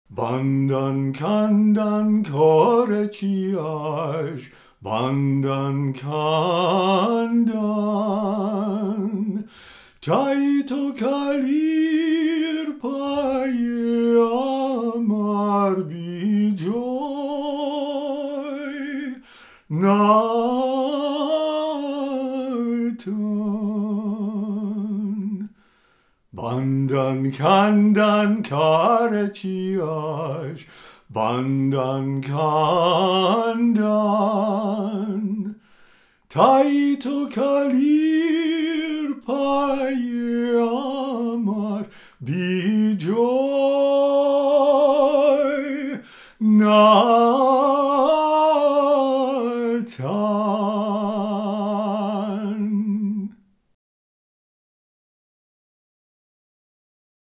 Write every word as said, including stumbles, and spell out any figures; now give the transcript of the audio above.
Bandan kandan koreçiyaş, bandan kandan, taito kalir paye amar bijoy, natan. Bandan kandan kareçiyaş, bandan kandan, taito kalir paye amar bijoy, na